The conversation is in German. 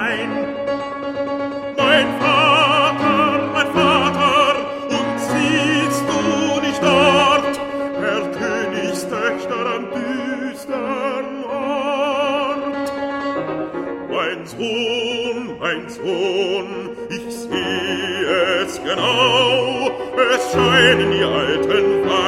allein. Mein Vater, und siehst du nicht dort, der Königstöchter am düstern Ort? Mein Sohn, ich seh es genau, es scheinen die alten